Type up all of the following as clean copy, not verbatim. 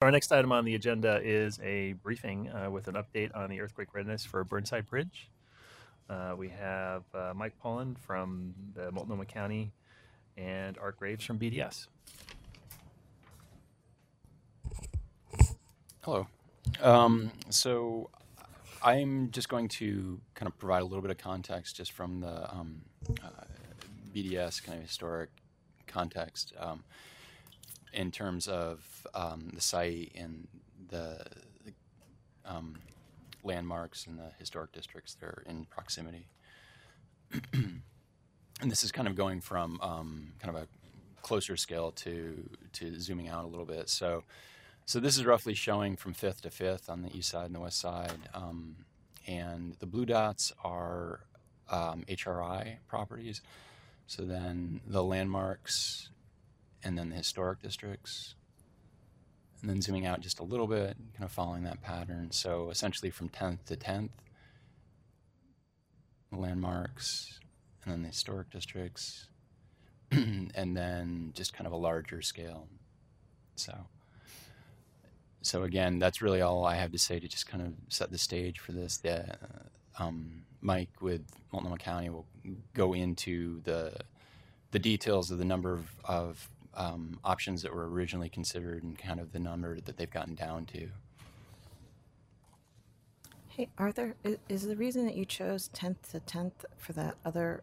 Our next item on the agenda is a briefing with an update on the earthquake readiness for Burnside Bridge. We have Mike Pullen from the Multnomah County and Art Graves from BDS. Hello. So I'm just going to kind of provide a little bit of context just from the BDS kind of historic context in terms of the site and the landmarks and the historic districts that are in proximity. And this is kind of going from kind of a closer scale to zooming out a little bit. So this is roughly showing from 5th to 5th on the east side and the west side. And the blue dots are HRI properties. So then the landmarks and then the historic districts. And then zooming out just a little bit, kind of following that pattern. So essentially from 10th to 10th, the landmarks, and then the historic districts, and then just kind of a larger scale. So again, that's really all I have to say to just kind of set the stage for this. Mike with Multnomah County will go into the details of the number of options that were originally considered and kind of the number that they've gotten down to. Hey, Arthur, is the reason that you chose 10th to 10th for that other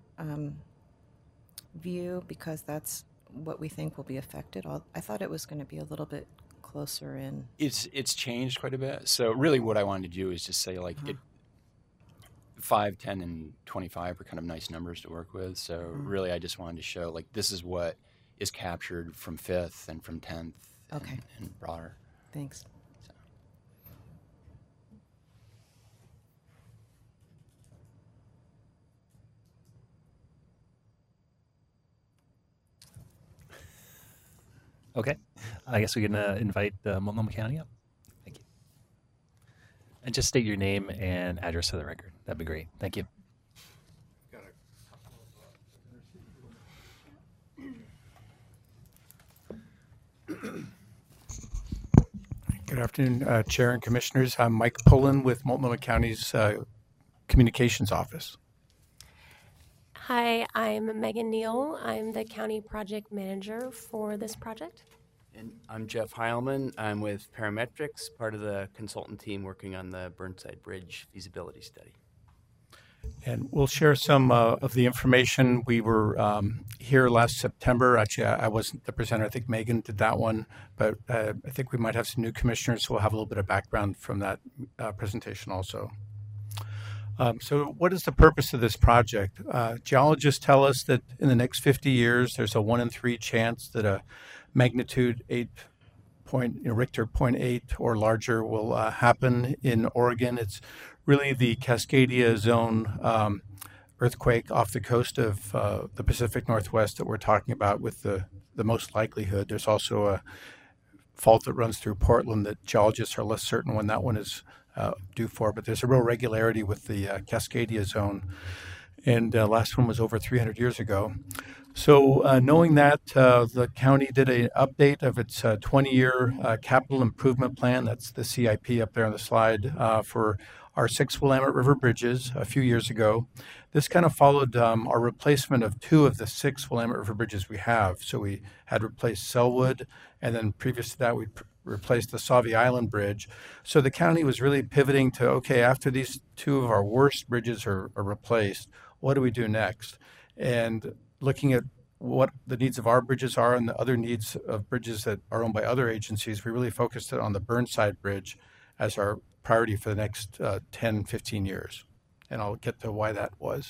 view because that's what we think will be affected? I thought it was going to be a little bit closer in. It's changed quite a bit. So really what I wanted to do is just say 5, 10, and 25 are kind of nice numbers to work with. So really I just wanted to show this is what is captured from 5th and from 10th and broader. Thanks. So. Okay, I guess we can invite Multnomah County up. Thank you. And just state your name and address for the record. That'd be great. Thank you. Good afternoon, Chair and Commissioners. I'm Mike Pullen with Multnomah County's Communications Office. Hi, I'm Megan Neal. I'm the County Project Manager for this project. And I'm Jeff Heilman. I'm with Parametrics, part of the consultant team working on the Burnside Bridge feasibility study. And we'll share some of the information. We were here last September. Actually, I wasn't the presenter. I think Megan did that one. But I think we might have some new commissioners, so we'll have a little bit of background from that presentation also. So what is the purpose of this project? Geologists tell us that in the next 50 years, there's a 1 in 3 chance that a magnitude 8 Richter 0.8 or larger will happen in Oregon. It's really the Cascadia zone earthquake off the coast of the Pacific Northwest that we're talking about with the most likelihood. There's also a fault that runs through Portland that geologists are less certain when that one is due for, but there's a real regularity with the Cascadia zone. And last one was over 300 years ago. So knowing that, the county did an update of its 20-year capital improvement plan. That's the CIP up there on the slide for our 6 Willamette River bridges a few years ago. This kind of followed our replacement of 2 of the 6 Willamette River bridges we have. So we had replaced Selwood, and then previous to that, we replaced the Sauvie Island Bridge. So the county was really pivoting to, okay, after these 2 of our worst bridges are replaced, what do we do next? And looking at what the needs of our bridges are and the other needs of bridges that are owned by other agencies, we really focused it on the Burnside Bridge as our priority for the next 10, 15 years. And I'll get to why that was.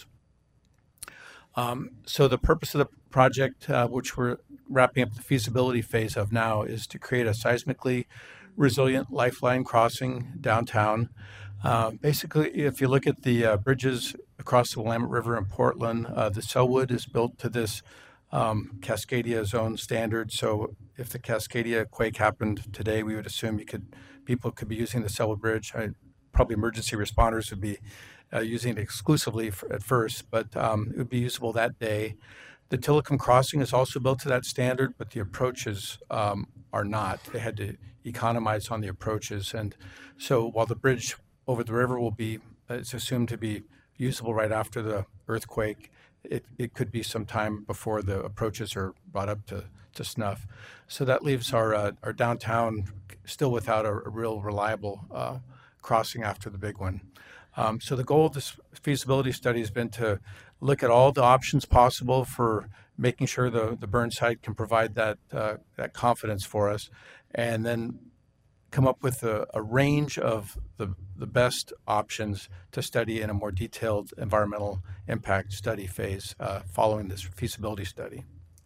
So the purpose of the project, which we're wrapping up the feasibility phase of now, is to create a seismically resilient lifeline crossing downtown. Basically, if you look at the bridges across the Willamette River in Portland, the Selwood is built to this Cascadia zone standard. So if the Cascadia quake happened today, we would assume people could be using the Selwood Bridge. Probably emergency responders would be using it exclusively at first, but it would be usable that day. The Tillicum Crossing is also built to that standard, but the approaches are not. They had to economize on the approaches. And so while the bridge over the river will be, it's assumed to be usable right after the earthquake, it could be some time before the approaches are brought up to snuff. So that leaves our downtown still without a real reliable crossing after the big one. So the goal of this feasibility study has been to look at all the options possible for making sure the Burnside can provide that confidence for us, and then come up with a range of the best options to study in a more detailed environmental impact study phase following this feasibility study.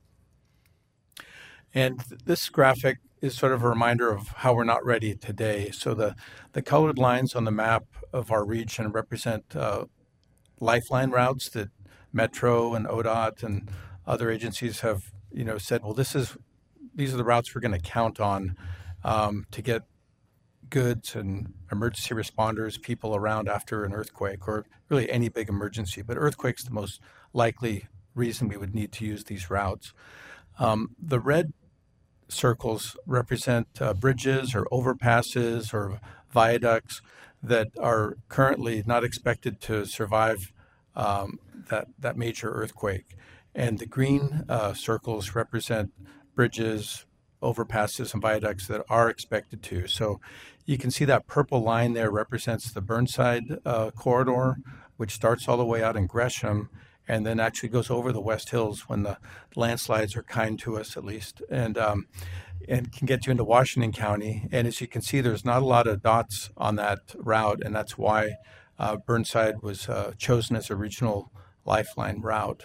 And this graphic is sort of a reminder of how we're not ready today. So the colored lines on the map of our region represent lifeline routes that Metro and ODOT and other agencies have, said, well, these are the routes we're going to count on to get goods and emergency responders, people around after an earthquake, or really any big emergency. But earthquake's the most likely reason we would need to use these routes. The red circles represent bridges or overpasses or viaducts that are currently not expected to survive that major earthquake. And the green circles represent bridges, overpasses, and viaducts that are expected to. So you can see that purple line there represents the Burnside corridor, which starts all the way out in Gresham and then actually goes over the West Hills when the landslides are kind to us, at least, and can get you into Washington County. And as you can see, there's not a lot of dots on that route, and that's why Burnside was chosen as a regional lifeline route.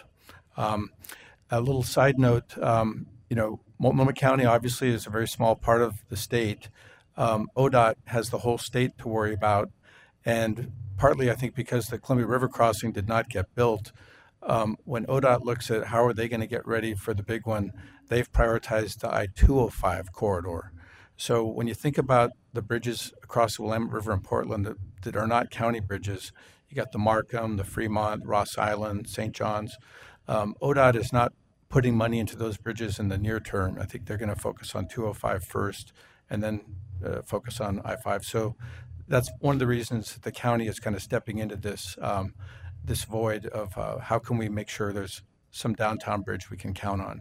A little side note, Multnomah County obviously is a very small part of the state. ODOT has the whole state to worry about, and partly I think because the Columbia River crossing did not get built, when ODOT looks at how are they going to get ready for the big one, they've prioritized the I-205 corridor. So when you think about the bridges across the Willamette River in Portland that are not county bridges, you got the Markham, the Fremont, Ross Island, St. John's. ODOT is not putting money into those bridges in the near term. I think they're going to focus on 205 first and then focus on I-5. So that's one of the reasons that the county is kind of stepping into this this void of how can we make sure there's some downtown bridge we can count on.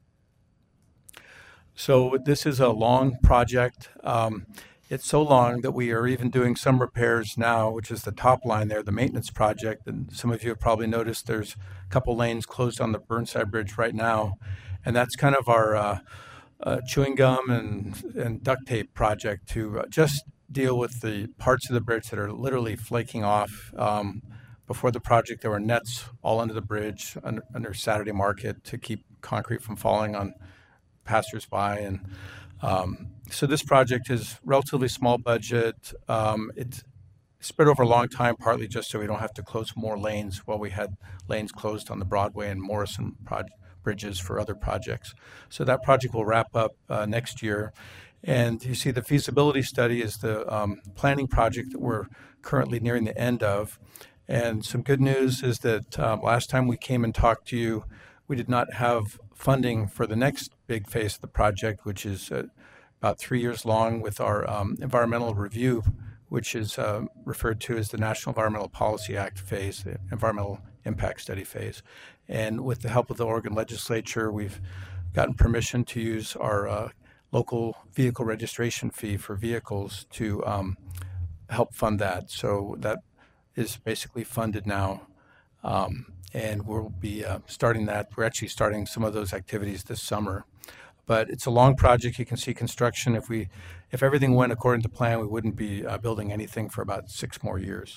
So this is a long project. It's so long that we are even doing some repairs now, which is the top line there, the maintenance project. And some of you have probably noticed there's a couple lanes closed on the Burnside Bridge right now. And that's kind of our chewing gum and duct tape project to just deal with the parts of the bridge that are literally flaking off. Before the project, there were nets all under the bridge under Saturday Market to keep concrete from falling on passersby. And so this project is relatively small budget. It's spread over a long time, partly just so we don't have to close more lanes while we had lanes closed on the Broadway and Morrison bridges for other projects. So that project will wrap up next year. And you see the feasibility study is the planning project that we're currently nearing the end of. And some good news is that last time we came and talked to you, we did not have funding for the next big phase of the project, which is about 3 years long, with our environmental review, which is referred to as the National Environmental Policy Act phase, the environmental impact study phase. And with the help of the Oregon legislature, we've gotten permission to use our local vehicle registration fee for vehicles to help fund that. So that is basically funded now. And we'll be starting that. We're actually starting some of those activities this summer. But it's a long project. You can see construction. If everything went according to plan, we wouldn't be building anything for about 6 more years.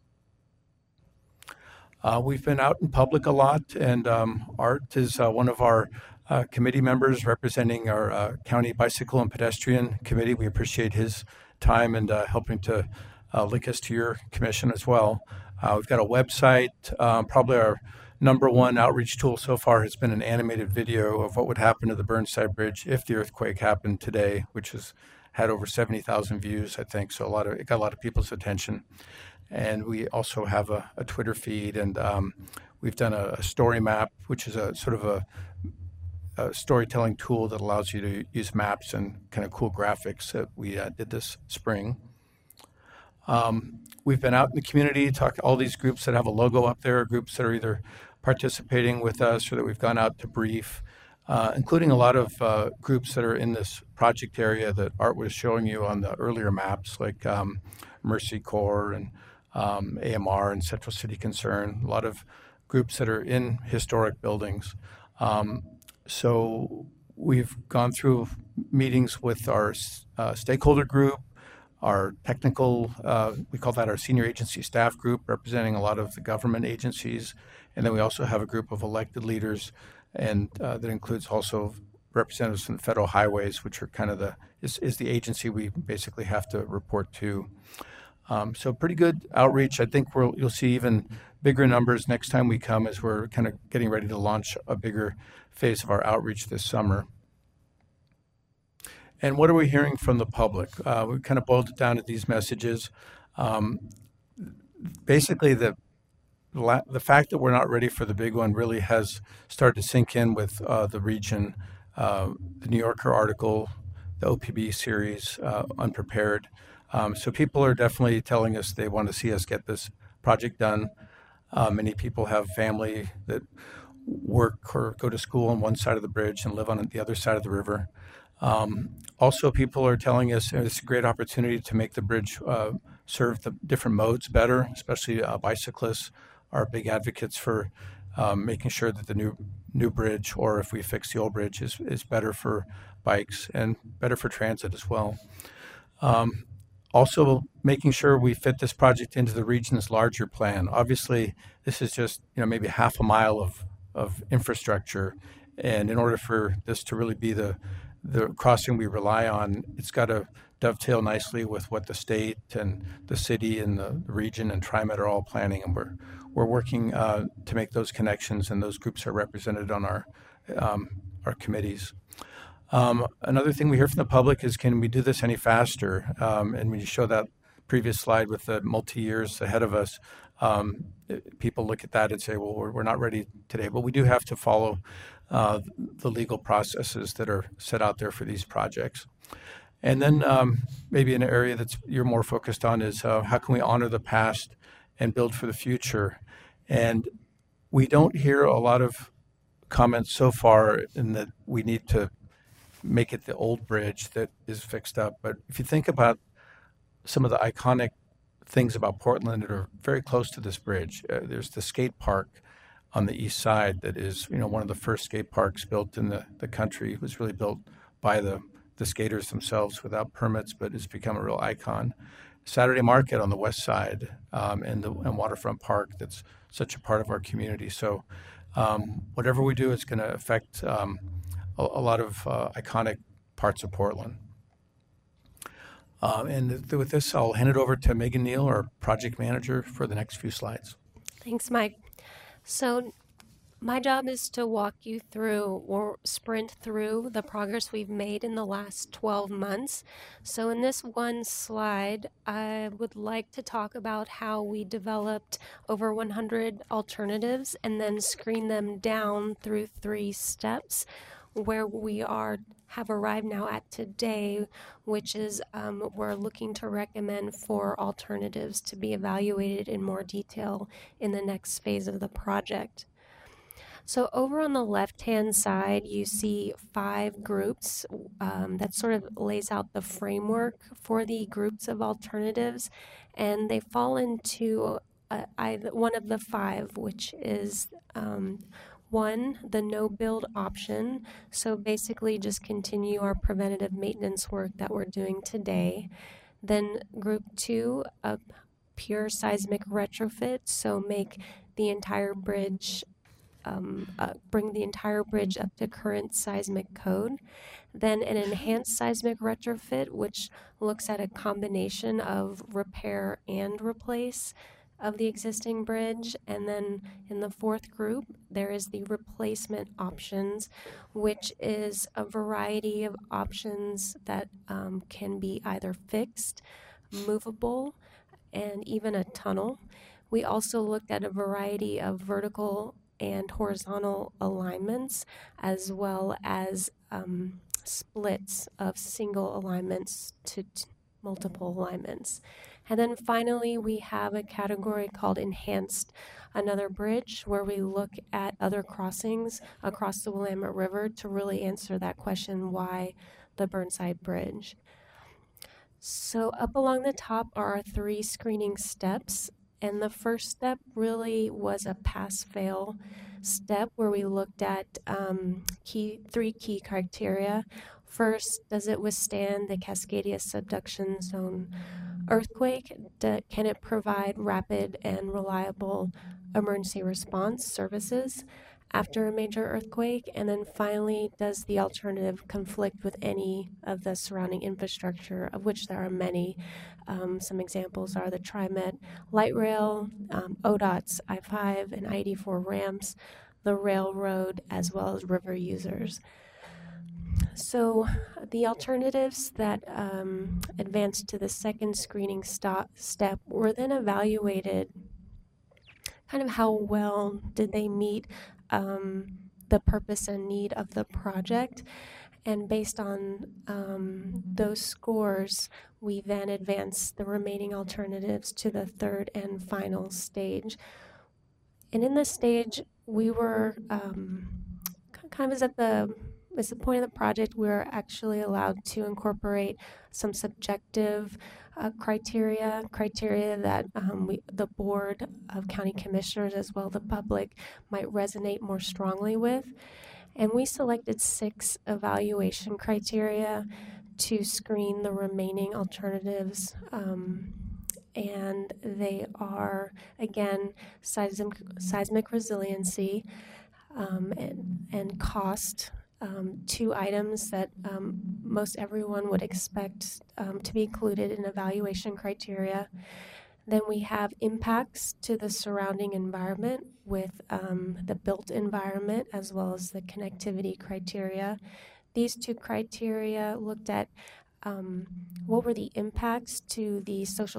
We've been out in public a lot, and Art is one of our committee members representing our County Bicycle and Pedestrian Committee. We appreciate his time and helping to link us to your commission as well. We've got a website. Probably our number one outreach tool so far has been an animated video of what would happen to the Burnside Bridge if the earthquake happened today, which is had over 70,000 views, I think. So it got a lot of people's attention. And we also have a Twitter feed, and we've done a story map, which is a sort of a storytelling tool that allows you to use maps and kind of cool graphics that we did this spring. We've been out in the community, talked to all these groups that have a logo up there, groups that are either participating with us or that we've gone out to brief, including a lot of groups that are in this project area that Art was showing you on the earlier maps, like Mercy Corps and AMR and Central City Concern, a lot of groups that are in historic buildings. So we've gone through meetings with our stakeholder group, our technical, we call that our senior agency staff group, representing a lot of the government agencies. And then we also have a group of elected leaders, and that includes also representatives from the federal highways, which are kind of is the agency we basically have to report to. So pretty good outreach. I think you'll see even bigger numbers next time we come, as we're kind of getting ready to launch a bigger phase of our outreach this summer. And what are we hearing from the public? We kind of boiled it down to these messages. Basically, the fact that we're not ready for the big one really has started to sink in with the region. The New Yorker article, the OPB series, Unprepared. So people are definitely telling us they want to see us get this project done. Many people have family that work or go to school on one side of the bridge and live on the other side of the river. Also, people are telling us it's a great opportunity to make the bridge serve the different modes better, especially bicyclists are big advocates for making sure that the new bridge, or if we fix the old bridge, is better for bikes and better for transit as well. Also, making sure we fit this project into the region's larger plan. Obviously, this is just maybe half a mile of infrastructure, and in order for this to really be the crossing we rely on, it's got to dovetail nicely with what the state and the city and the region and TriMet are all planning, and we're working to make those connections, and those groups are represented on our committees. Another thing we hear from the public is, can we do this any faster? And when you show that previous slide with the multi-years ahead of us, people look at that and say, well, we're not ready today, but we do have to follow the legal processes that are set out there for these projects. And then maybe an area that you're more focused on is how can we honor the past and build for the future? And we don't hear a lot of comments so far in that we need to make it the old bridge that is fixed up. But if you think about some of the iconic things about Portland that are very close to this bridge, there's the skate park on the east side that is, one of the first skate parks built in the country. It was really built by the skaters themselves without permits, but it's become a real icon. Saturday Market on the west side, and Waterfront Park, that's such a part of our community. So whatever we do, it's going to affect a lot of iconic parts of Portland. And with this, I'll hand it over to Megan Neal, our project manager, for the next few slides. Thanks, Mike. So my job is to walk you through or sprint through the progress we've made in the last 12 months. So in this one slide, I would like to talk about how we developed over 100 alternatives and then screened them down through 3 steps, where we have arrived now at today, which is we're looking to recommend 4 alternatives to be evaluated in more detail in the next phase of the project. So over on the left-hand side, you see 5 groups that sort of lays out the framework for the groups of alternatives, and they fall into one of the 5, which is 1, the no-build option. So basically just continue our preventative maintenance work that we're doing today. Then group 2, a pure seismic retrofit. So make the entire bridge, bring the entire bridge up to current seismic code. Then an enhanced seismic retrofit, which looks at a combination of repair and replace. of the existing bridge. And then in the fourth group, there is the replacement options, which is a variety of options that can be either fixed, movable, and even a tunnel. We also looked at a variety of vertical and horizontal alignments, as well as splits of single alignments to multiple alignments. And then finally, we have a category called Enhanced Another Bridge, where we look at other crossings across the Willamette River to really answer that question, why the Burnside Bridge? So up along the top are our 3 screening steps. And the first step really was a pass-fail step where we looked at 3 key criteria. First, does it withstand the Cascadia subduction zone earthquake? Can it provide rapid and reliable emergency response services after a major earthquake? And then finally, does the alternative conflict with any of the surrounding infrastructure, of which there are many? Some examples are the TriMet light rail, ODOT's I-5 and I-84 ramps, the railroad, as well as river users. So the alternatives that advanced to the second screening step were then evaluated, kind of how well did they meet the purpose and need of the project. And based on those scores, we then advanced the remaining alternatives to the third and final stage. And in this stage, we were kind of at the point of the project, we were actually allowed to incorporate some subjective criteria that the Board of County Commissioners, as well as the public, might resonate more strongly with. And we selected 6 evaluation criteria to screen the remaining alternatives. And they are, again, seismic resiliency and cost, 2 items that most everyone would expect to be included in evaluation criteria. Then we have impacts to the surrounding environment with the built environment as well as the connectivity criteria. These 2 criteria looked at what were the impacts to the social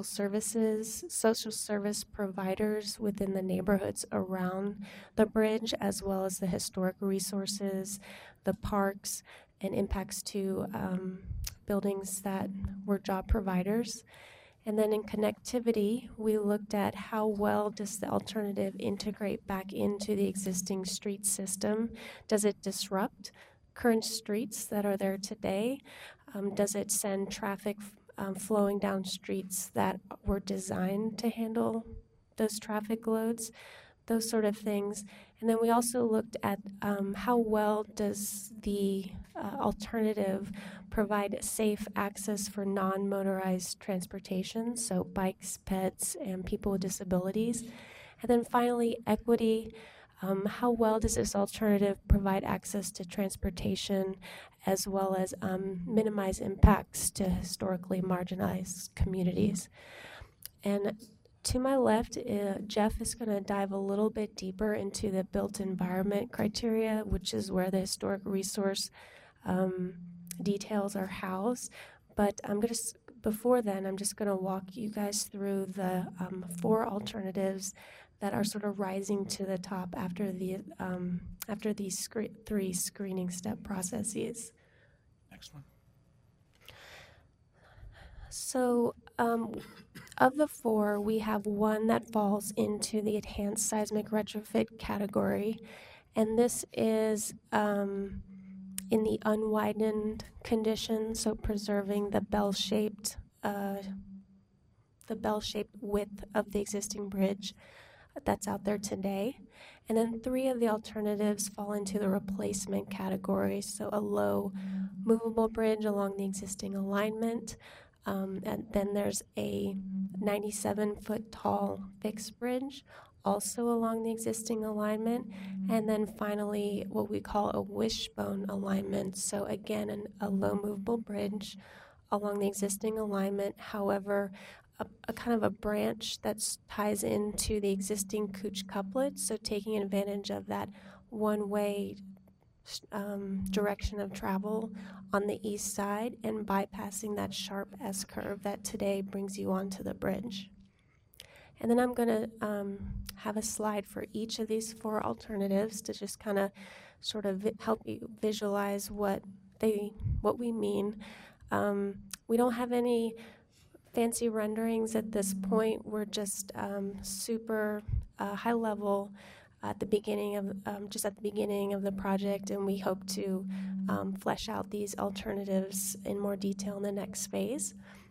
service providers within the neighborhoods around the bridge, as well as the historic resources, the parks, and impacts to buildings that were job providers. And then in connectivity, we looked at how well does the alternative integrate back into the existing street system? Does it disrupt current streets that are there today? Does it send traffic flowing down streets that were designed to handle those traffic loads? Those sort of things. And then we also looked at how well does the alternative provide safe access for non-motorized transportation, so bikes, pets, and people with disabilities. And then finally, equity. How well does this alternative provide access to transportation as well as minimize impacts to historically marginalized communities? And to my left, Jeff is going to dive a little bit deeper into the built environment criteria, which is where the historic resource details are housed. But before then, I'm just going to walk you guys through the 4 alternatives that are sort of rising to the top after these 3 screening step processes. Next one. So of the 4, we have 1 that falls into the enhanced seismic retrofit category, and this is in the unwidened condition, so preserving the bell-shaped width of the existing bridge that's out there today. And then 3 of the alternatives fall into the replacement category, so a low movable bridge along the existing alignment. And then there's a 97-foot tall fixed bridge also along the existing alignment. And then finally, what we call a wishbone alignment. So again, a low movable bridge along the existing alignment. However, a kind of a branch that ties into the existing Cooch couplet, so taking advantage of that one-way direction of travel on the east side and bypassing that sharp S-curve that today brings you onto the bridge. And then I'm going to have a slide for each of these 4 alternatives to just kind of sort of help you visualize what we mean. We don't have any fancy renderings at this point. We're just super high level at the beginning of just at the beginning of the project, and we hope to flesh out these alternatives in more detail in the next phase.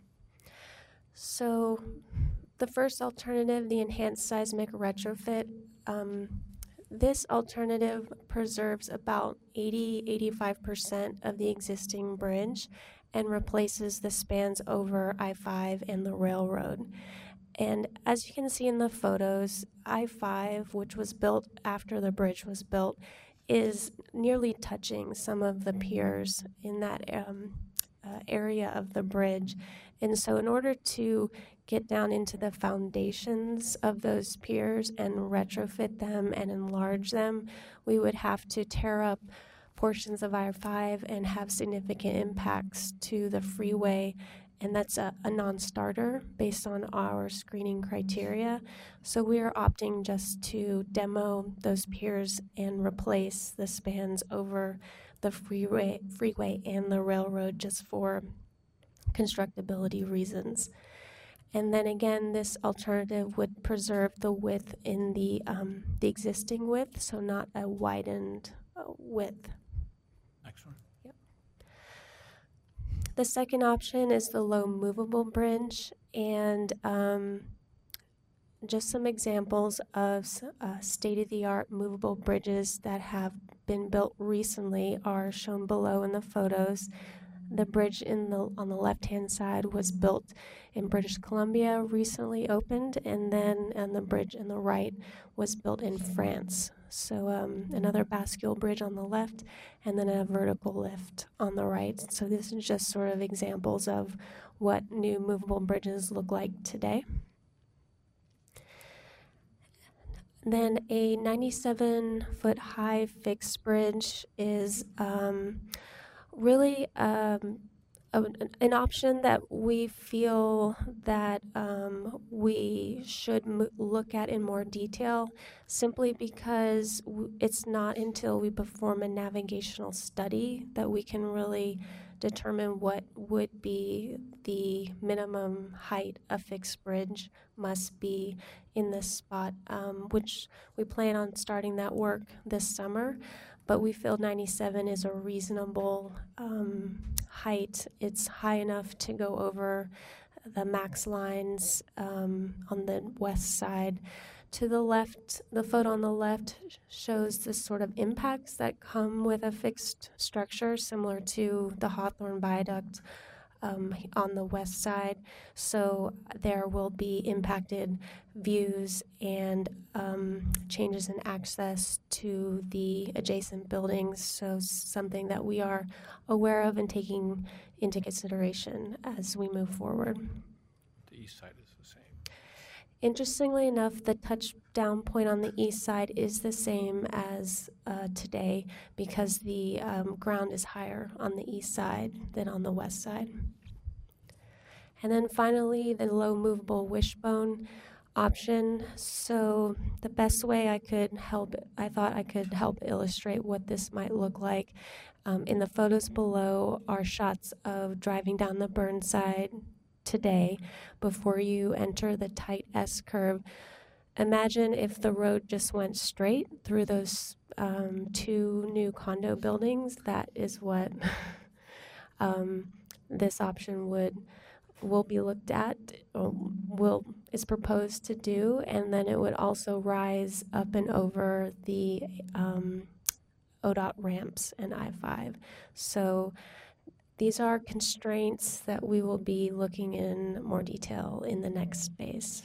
So the first alternative, the enhanced seismic retrofit, this alternative preserves about 80-85% of the existing bridge and replaces the spans over I-5 and the railroad. And as you can see in the photos, I-5, which was built after the bridge was built, is nearly touching some of the piers in that area of the bridge. And so in order to get down into the foundations of those piers and retrofit them and enlarge them, we would have to tear up portions of I-5 and have significant impacts to the freeway, and that's a non-starter based on our screening criteria. So we are opting just to demo those piers and replace the spans over the freeway and the railroad just for constructability reasons. And then again, this alternative would preserve the width in the existing width, so not a widened width. Excellent. Yep. The second option is the low movable bridge, and just some examples of state-of-the-art movable bridges that have been built recently are shown below in the photos. The bridge on the left-hand side was built in British Columbia, recently opened, and then the bridge on the right was built in France. So another bascule bridge on the left, and then a vertical lift on the right. So this is just sort of examples of what new movable bridges look like today. Then a 97-foot high fixed bridge is really an option that we feel that we should look at in more detail, simply because it's not until we perform a navigational study that we can really determine what would be the minimum height a fixed bridge must be in this spot, which we plan on starting that work this summer. But we feel 97 is a reasonable height. It's high enough to go over the max lines on the west side. To the left, the photo on the left shows the sort of impacts that come with a fixed structure, similar to the Hawthorne Viaduct on the west side. So there will be impacted views and changes in access to the adjacent buildings. So something that we are aware of and taking into consideration as we move forward. The east side is the same. Interestingly enough, the touchdown point on the east side is the same as today, because the ground is higher on the east side than on the west side. And then finally, the low movable wishbone option. So the best way I thought I could help illustrate what this might look like in the photos below are shots of driving down the Burnside today before you enter the tight S-curve. Imagine if the road just went straight through those 2 new condo buildings. That is what this option will be looked at, or is proposed to do, and then it would also rise up and over the ODOT ramps and I-5. So these are constraints that we will be looking in more detail in the next phase.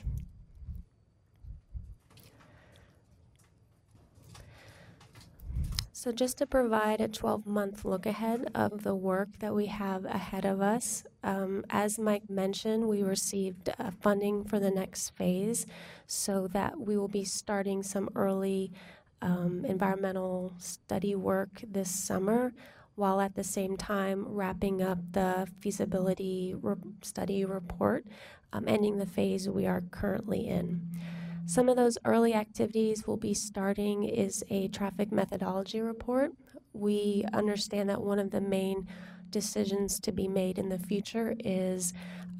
So just to provide a 12-month look ahead of the work that we have ahead of us, as Mike mentioned, we received funding for the next phase so that we will be starting some early environmental study work this summer, while at the same time wrapping up the feasibility study report, ending the phase we are currently in. Some of those early activities we'll be starting is a traffic methodology report. We understand that one of the main decisions to be made in the future is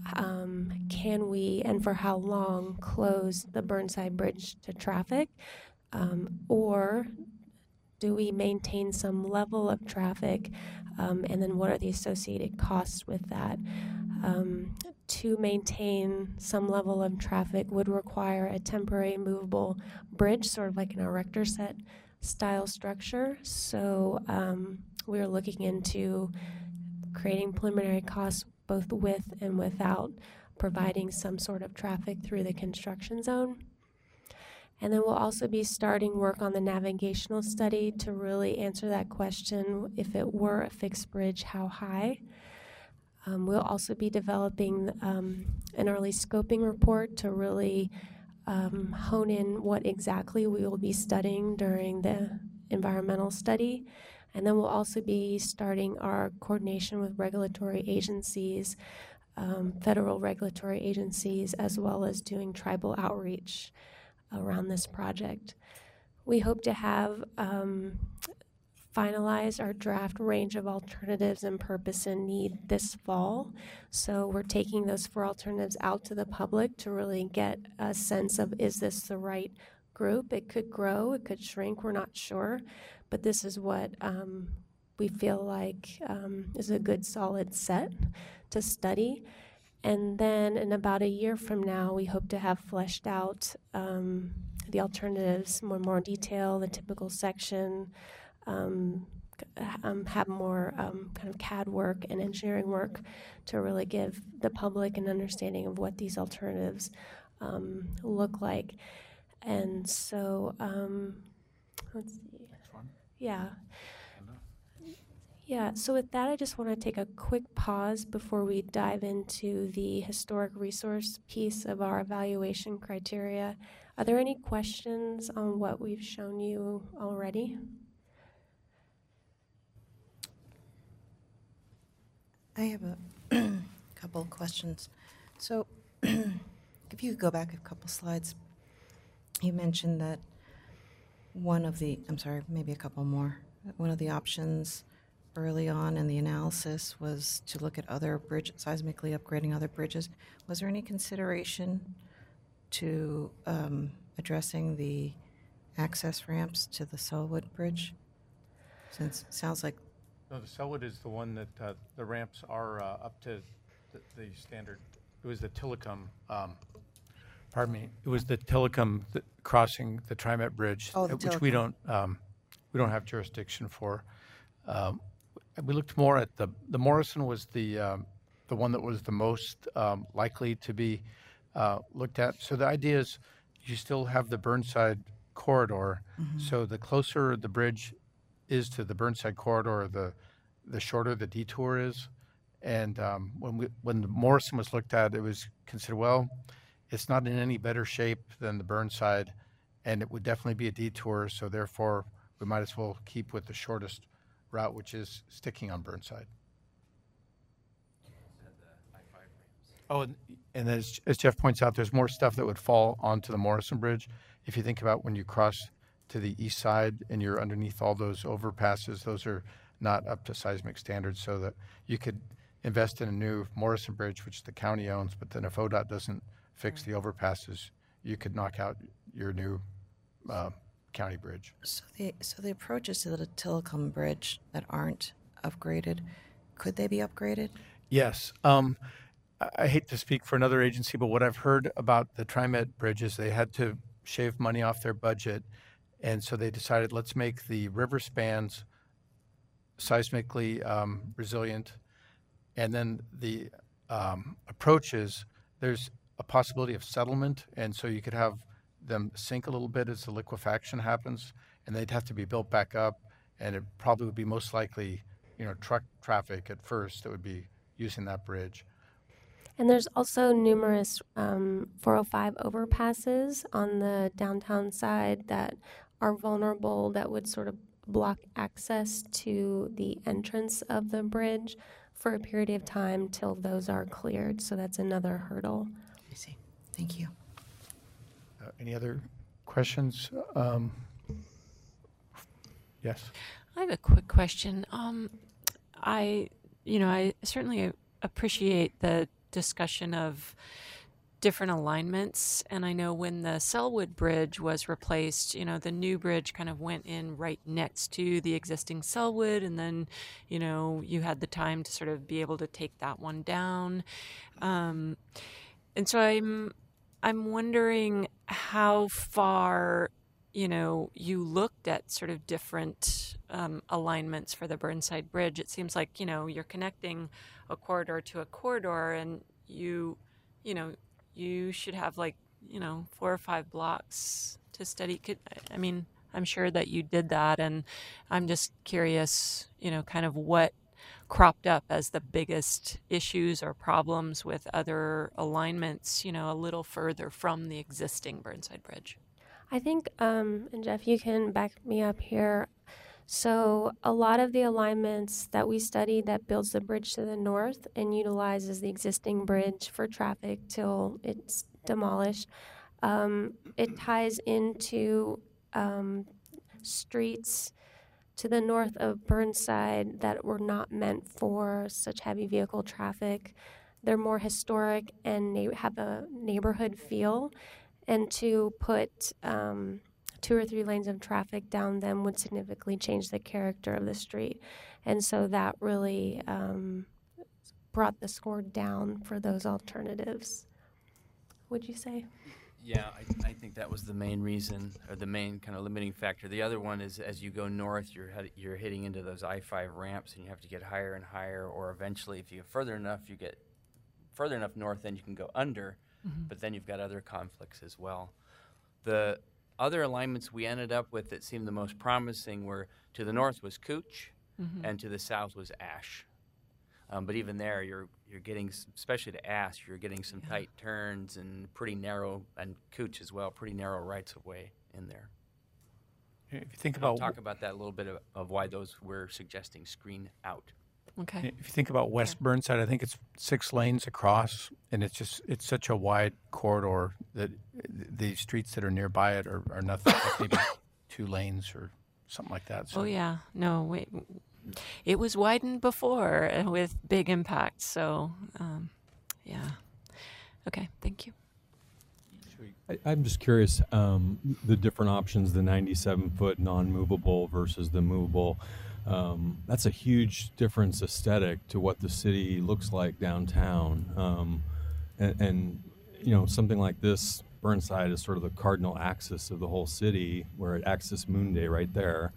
can we, and for how long, close the Burnside Bridge to traffic, or do we maintain some level of traffic, and then what are the associated costs with that? To maintain some level of traffic would require a temporary movable bridge, sort of like an erector set style structure. So we're looking into creating preliminary costs both with and without providing some sort of traffic through the construction zone. And then we'll also be starting work on the navigational study to really answer that question: if it were a fixed bridge, how high? We'll also be developing an early scoping report to really hone in what exactly we will be studying during the environmental study. And then we'll also be starting our coordination with regulatory agencies, federal regulatory agencies, as well as doing tribal outreach around this project. We hope to have finalize our draft range of alternatives and purpose and need this fall. So we're taking those 4 alternatives out to the public to really get a sense of, is this the right group? It could grow, it could shrink, we're not sure, but this is what we feel like is a good solid set to study. And then in about a year from now, we hope to have fleshed out the alternatives more detail, the typical section, have more kind of CAD work and engineering work to really give the public an understanding of what these alternatives look like. And so, let's see. Next one. Yeah. Yeah, so with that, I just want to take a quick pause before we dive into the historic resource piece of our evaluation criteria. Are there any questions on what we've shown you already? I have a couple of questions. So if you could go back a couple slides, you mentioned that maybe a couple more. One of the options early on in the analysis was to look at other seismically upgrading other bridges. Was there any consideration to addressing the access ramps to the Selwood Bridge? Since it sounds like No, the Selwood is the one that the ramps are up to the standard. It was the Tillicum, pardon me, it was the Tillicum crossing the TriMet Bridge, Oh, the which we don't have jurisdiction for. We looked more at the Morrison was the one that was the most likely to be looked at. So the idea is you still have the Burnside corridor. So the closer the bridge is to the Burnside corridor, the shorter the detour is. And when the Morrison was looked at, it was considered, well, it's not in any better shape than the Burnside, and it would definitely be a detour. So therefore, we might as well keep with the shortest route, which is sticking on Burnside. Oh, and as Jeff points out, there's more stuff that would fall onto the Morrison Bridge. If you think about when you cross to the east side and you're underneath all those overpasses, those are not up to seismic standards, so that you could invest in a new Morrison Bridge, which the county owns, but then if ODOT doesn't fix the overpasses, you could knock out your new county bridge. So the approaches to the Tillicum Bridge that aren't upgraded, could they be upgraded? Yes. I hate to speak for another agency, but what I've heard about the TriMet bridges, they had to shave money off their budget, and so they decided, let's make the river spans seismically resilient, and then the approaches, there's a possibility of settlement, and so you could have them sink a little bit as the liquefaction happens, and they'd have to be built back up, and it probably would be most likely, truck traffic at first that would be using that bridge. And there's also numerous 405 overpasses on the downtown side that are vulnerable, that would sort of block access to the entrance of the bridge for a period of time till those are cleared. So that's another hurdle. I see. Thank you. Any other questions? Yes. I have a quick question. I certainly appreciate the discussion of different alignments, and I know when the Selwood Bridge was replaced, the new bridge kind of went in right next to the existing Selwood, and then, you had the time to sort of be able to take that one down. And so I'm wondering how far you looked at sort of different alignments for the Burnside Bridge. It seems like, you're connecting a corridor to a corridor, and you should have 4 or 5 blocks to study. I'm sure that you did that, and I'm just curious, kind of what cropped up as the biggest issues or problems with other alignments, a little further from the existing Burnside Bridge. I think, and Jeff, you can back me up here. So a lot of the alignments that we studied that builds the bridge to the north and utilizes the existing bridge for traffic till it's demolished, it ties into streets to the north of Burnside that were not meant for such heavy vehicle traffic. They're more historic and have a neighborhood feel. And to put 2 or 3 lanes of traffic down them would significantly change the character of the street. And so that really brought the score down for those alternatives. Would you say? Yeah, I think that was the main reason, or the main kind of limiting factor. The other one is as you go north, you're hitting into those I-5 ramps, and you have to get higher and higher, or eventually if you get further enough north, then you can go under. Mm-hmm. But then you've got other conflicts as well. The other alignments we ended up with that seemed the most promising were to the north was Cooch, mm-hmm. and to the south was Ash. But even there, you're getting, especially to Ash, you're getting some tight turns and pretty narrow, and Cooch as well, pretty narrow rights of way in there. If you think I'll talk about that a little bit of why those we're suggesting screen out. Okay. If you think about West Burnside, I think it's 6 lanes across, and it's such a wide corridor that the streets that are nearby it are nothing, like maybe 2 lanes or something like that. So. Oh yeah, no, wait, it was widened before with big impacts. So, yeah. Okay, thank you. I'm just curious, the different options, the 97-foot non-movable versus the movable. That's a huge difference aesthetic to what the city looks like downtown. And something like this, Burnside is sort of the cardinal axis of the whole city, where it Axis Mundi right there.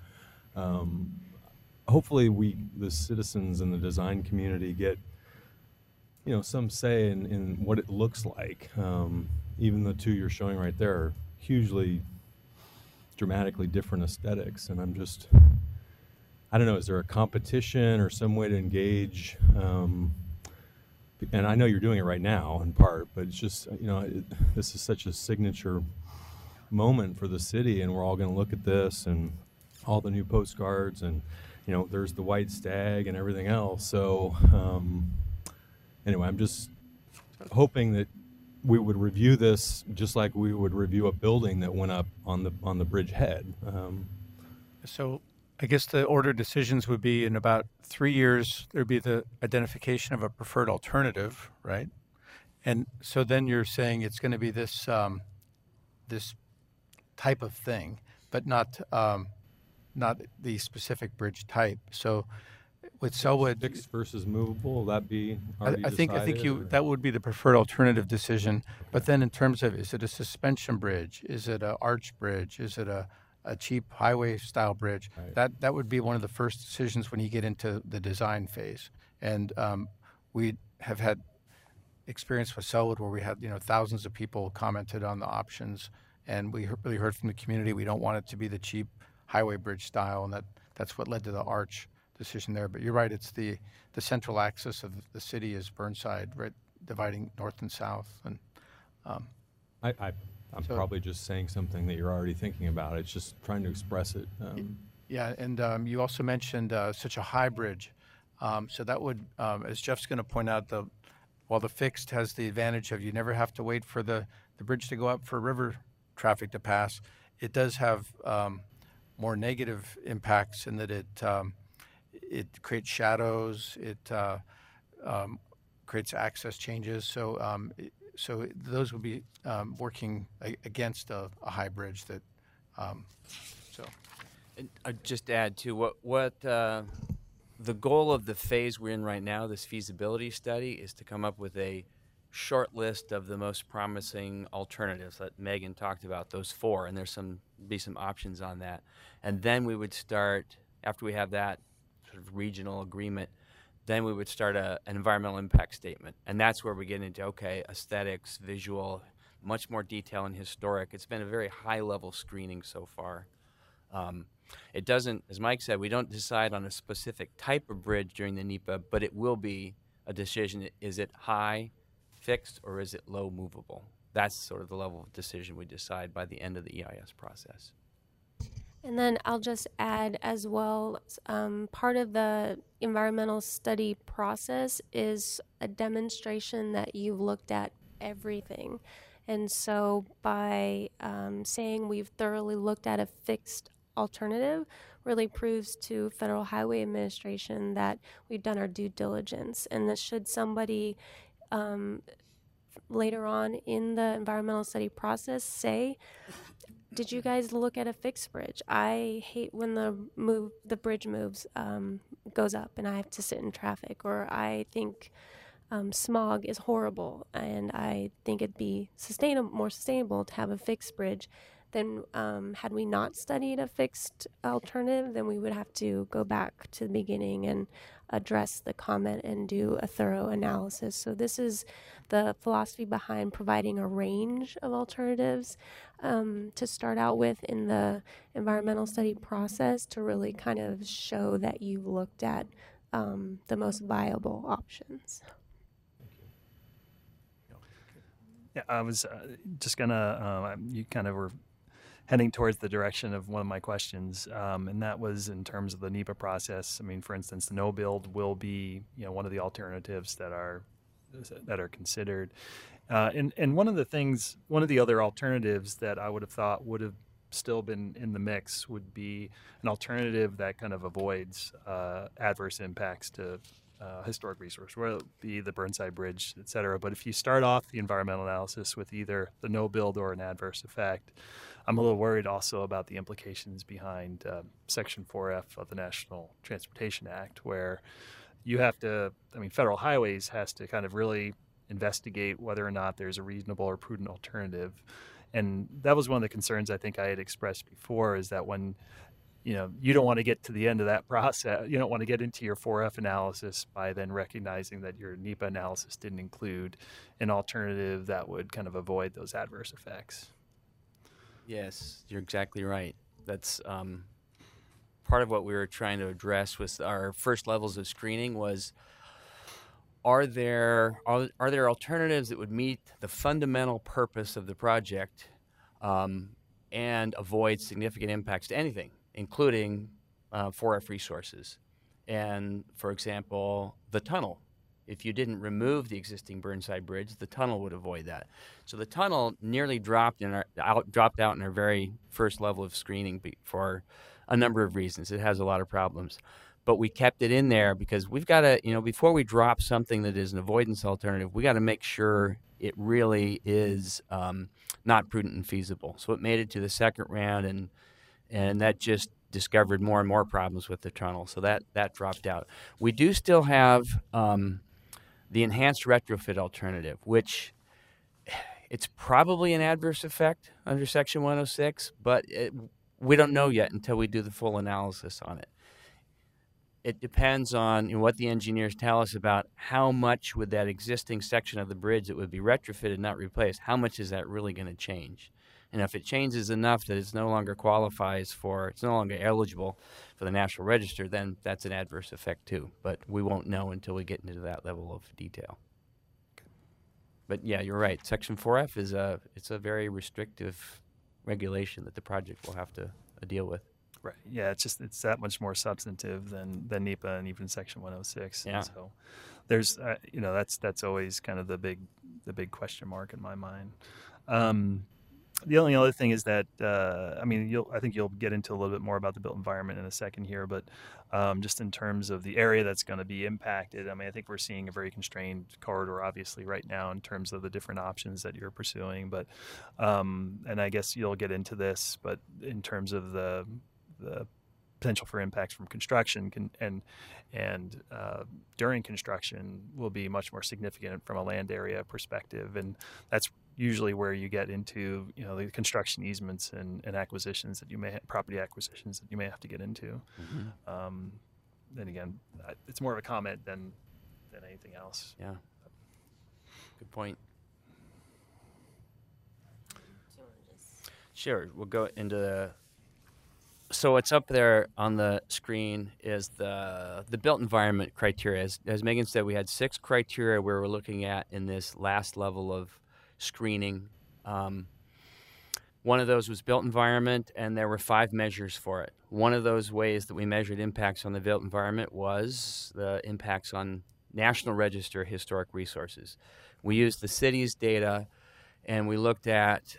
Hopefully the citizens and the design community get, some say in what it looks like. Even the 2 you're showing right there are hugely, dramatically different aesthetics. And I don't know, is there a competition or some way to engage? And I know you're doing it right now in part, but it's just, this is such a signature moment for the city, and we're all going to look at this and all the new postcards, and, there's the white stag and everything else. So anyway, I'm just hoping that we would review this just like we would review a building that went up on the bridge head. So I guess the order of decisions would be in about 3 years, there'd be the identification of a preferred alternative, right? And so then you're saying it's going to be this this type of thing, but not the specific bridge type. So with Selwood, fixed versus movable, will that be already I think decided, that would be the preferred alternative decision. But then in terms of, is it a suspension bridge? Is it an arch bridge? Is it a cheap highway style bridge? Right. That would be one of the first decisions when you get into the design phase. And we have had experience with Selwood where we had thousands of people commented on the options, and we really heard from the community. We don't want it to be the cheap highway bridge style, and that's what led to the arch decision there. But you're right, it's the central axis of the city is Burnside, right, dividing north and south. And I'm So- probably just saying something that you're already thinking about. It's just trying to express it. yeah, and you also mentioned such a high bridge. So that would, as Jeff's going to point out, while the fixed has the advantage of you never have to wait for the bridge to go up for river traffic to pass, it does have more negative impacts in that it creates shadows, it creates access changes. So those would be working against a high bridge. So. And I'd just add to what the goal of the phase we're in right now, this feasibility study, is to come up with a short list of the most promising alternatives that Megan talked about, those 4, and there's be some options on that. And then we would start, after we have that sort of regional agreement, then we would start an environmental impact statement. And that's where we get into, okay, aesthetics, visual, much more detail and historic. It's been a very high-level screening so far. It doesn't, as Mike said, we don't decide on a specific type of bridge during the NEPA, but it will be a decision. Is it high, fixed, or is it low, movable? That's sort of the level of decision we decide by the end of the EIS process. And then I'll just add as well, part of the environmental study process is a demonstration that you've looked at everything. And so by saying we've thoroughly looked at a fixed alternative really proves to Federal Highway Administration that we've done our due diligence, and that should somebody later on in the environmental study process say, did you guys look at a fixed bridge? I hate when the bridge moves, goes up and I have to sit in traffic, or I think smog is horrible and I think it'd be more sustainable to have a fixed bridge. Then had we not studied a fixed alternative, then we would have to go back to the beginning and address the comment and do a thorough analysis. So this is the philosophy behind providing a range of alternatives to start out with in the environmental study process to really kind of show that you've looked at the most viable options. Yeah, I was just gonna. You kind of were heading towards the direction of one of my questions, and that was in terms of the NEPA process. I mean, for instance, the no build will be, one of the alternatives that are considered. And one of the other alternatives that I would have thought would have still been in the mix would be an alternative that kind of avoids adverse impacts to historic resource, whether it be the Burnside Bridge, et cetera. But if you start off the environmental analysis with either the no build or an adverse effect, I'm a little worried also about the implications behind Section 4F of the National Transportation Act, where you have to, Federal Highways has to kind of really investigate whether or not there's a reasonable or prudent alternative. And that was one of the concerns I think I had expressed before, is that when you don't want to get to the end of that process. You don't want to get into your 4F analysis by then recognizing that your NEPA analysis didn't include an alternative that would kind of avoid those adverse effects. Yes, you're exactly right. That's part of what we were trying to address with our first levels of screening was, are there alternatives that would meet the fundamental purpose of the project and avoid significant impacts to anything, including 4F resources. And, for example, the tunnel. If you didn't remove the existing Burnside Bridge, the tunnel would avoid that. So the tunnel nearly dropped out in our very first level of screening for a number of reasons. It has a lot of problems. But we kept it in there because we've got to, before we drop something that is an avoidance alternative, we got to make sure it really is not prudent and feasible. So it made it to the second round, and that just discovered more and more problems with the tunnel. So that dropped out. We do still have the enhanced retrofit alternative, which it's probably an adverse effect under Section 106, but we don't know yet until we do the full analysis on it. It depends on what the engineers tell us about how much would that existing section of the bridge that would be retrofitted, not replaced, how much is that really going to change? And if it changes enough that it's no longer it's no longer eligible for the National Register, then that's an adverse effect too. But we won't know until we get into that level of detail. But yeah, you're right. Section 4F it's a very restrictive regulation that the project will have to deal with. Right. Yeah, it's that much more substantive than NEPA and even Section 106. Yeah. And so there's that's always kind of the big question mark in my mind. The only other thing is that I think you'll get into a little bit more about the built environment in a second here, but just in terms of the area that's going to be impacted, I think we're seeing a very constrained corridor, obviously, right now in terms of the different options that you're pursuing. But and I guess you'll get into this, but in terms of the potential for impacts from construction and during construction will be much more significant from a land area perspective, and that's usually where you get into the construction easements and acquisitions that property acquisitions that you may have to get into. Mm-hmm. Then again, it's more of a comment than anything else. Yeah, good point. Sure, we'll go into so what's up there on the screen is the built environment criteria. As Megan said, we had 6 criteria we were looking at in this last level of screening. One of those was built environment, and there were 5 measures for it. One of those ways that we measured impacts on the built environment was the impacts on National Register historic resources. We used the city's data, and we looked at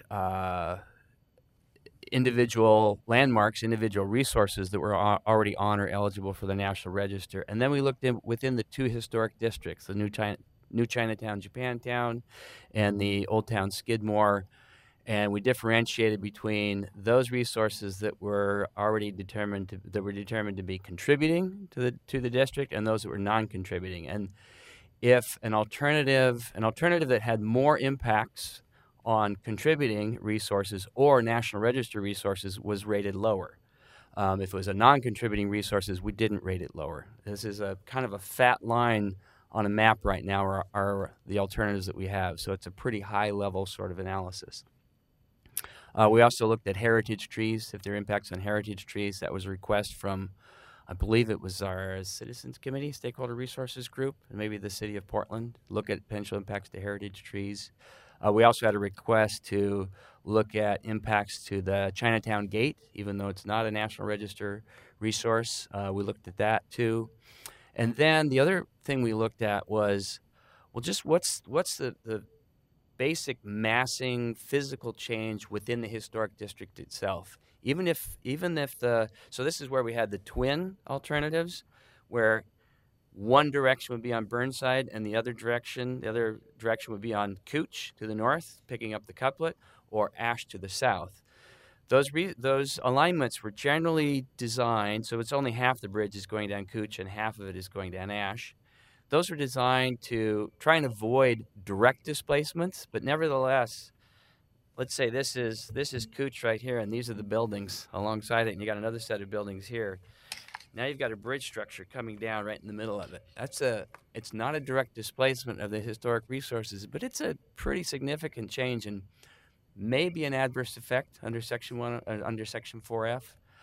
individual landmarks, individual resources that were already on or eligible for the National Register. And then we looked within the 2 historic districts, the New Chinatown, Japantown, and the Old Town Skidmore. And we differentiated between those resources that were already determined to be contributing to the district and those that were non-contributing. And if an alternative that had more impacts on contributing resources or National Register resources was rated lower. If it was a non-contributing resources, we didn't rate it lower. This is a kind of a fat line on a map right now are the alternatives that we have. So it's a pretty high level sort of analysis. We also looked at heritage trees, if there are impacts on heritage trees. That was a request from, I believe it was our Citizens Committee, Stakeholder Resources Group, and maybe the City of Portland, look at potential impacts to heritage trees. We also had a request to look at impacts to the Chinatown Gate, even though it's not a National Register resource. We looked at that too. And then the other thing we looked at was, well, just what's the basic massing physical change within the historic district itself. Even if so this is where we had the twin alternatives, where one direction would be on Burnside and the other direction would be on Cooch to the north, picking up the couplet, or Ash to the south. Those alignments were generally designed, so it's only half the bridge is going down Cooch and half of it is going down Ash. Those were designed to try and avoid direct displacements, but nevertheless, let's say this is Cooch right here, and these are the buildings alongside it, and you got another set of buildings here. Now you've got a bridge structure coming down right in the middle of it. It's not a direct displacement of the historic resources, but it's a pretty significant change and maybe an adverse effect under Section 4F.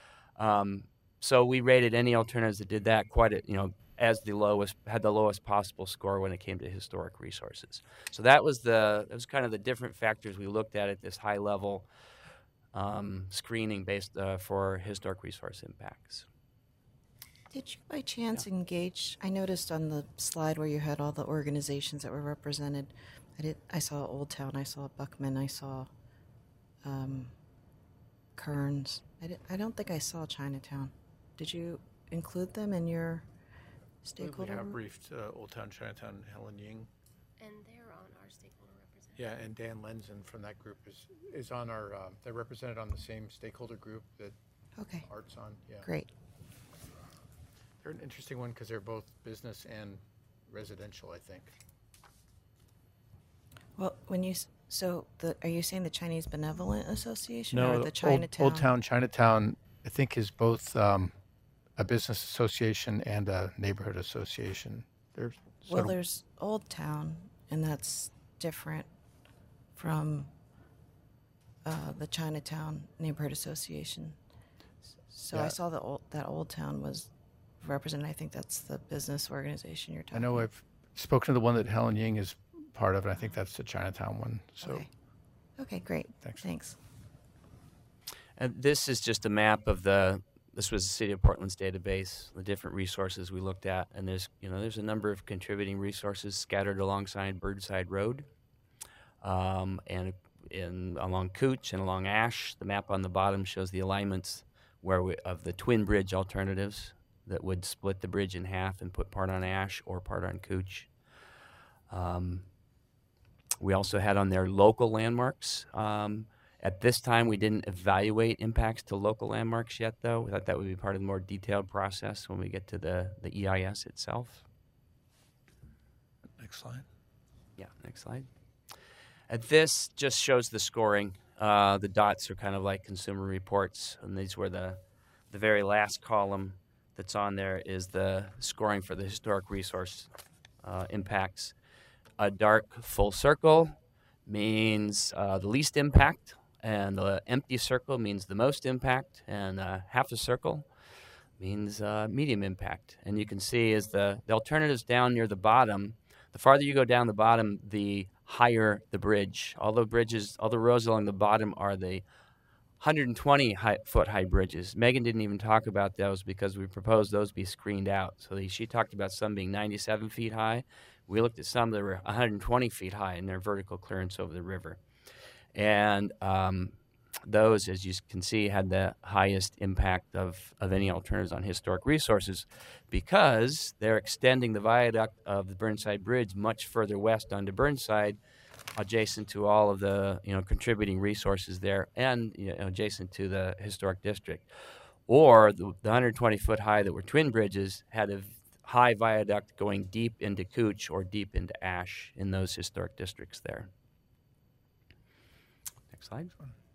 So we rated any alternatives that did that had the lowest possible score when it came to historic resources. So that was kind of the different factors we looked at this high level screening based for historic resource impacts. Did you by chance engage? I noticed on the slide where you had all the organizations that were represented. I saw Old Town, I saw Buckman, I saw Kearns. I don't think I saw Chinatown. Did you include them in your stakeholder? We have briefed Old Town, Chinatown, and Helen Ying. And they're on our stakeholder representative. Yeah, and Dan Lenzen from that group is on our. They're represented on the same stakeholder group that Okay, Art's on. Yeah, great. They're an interesting one because they're both business and residential, I think. Well, are you saying the Chinese Benevolent Association No, or the Chinatown? Old Town, Chinatown, I think is both a business association and a neighborhood association. There's Old Town, and that's different from the Chinatown Neighborhood Association. So I Yeah. saw that Old Town was represented. I think that's the business organization you're I talking know about. I've spoken to the one that Helen Ying is part of, and I think that's the Chinatown one. So Okay. Okay, great. Thanks. Thanks. And this is just a map of this was the City of Portland's database, the different resources we looked at, and there's a number of contributing resources scattered alongside Burnside Road, and along Cooch and along Ash. The map on the bottom shows the alignments of the twin bridge alternatives that would split the bridge in half and put part on Ash or part on Cooch. We also had on there local landmarks. At this time, we didn't evaluate impacts to local landmarks yet, though. We thought that would be part of the more detailed process when we get to the EIS itself. Next slide. Yeah, next slide. This just shows the scoring. The dots are kind of like consumer reports, and these were the very last column that's on there is the scoring for the historic resource impacts. A dark full circle means the least impact, and the empty circle means the most impact, and half a circle means medium impact. And you can see is the alternatives down near the bottom. The farther you go down the bottom, the higher the bridge. All the rows along the bottom are the 120-foot high bridges. Megan didn't even talk about those because we proposed those be screened out. So she talked about some being 97 feet high. We looked at some that were 120 feet high in their vertical clearance over the river. And those, as you can see, had the highest impact of any alternatives on historic resources because they're extending the viaduct of the Burnside Bridge much further west onto Burnside, adjacent to all of the contributing resources there and adjacent to the historic district. Or the 120-foot high that were twin bridges had a high viaduct going deep into Cooch or deep into Ash in those historic districts there. Next slide.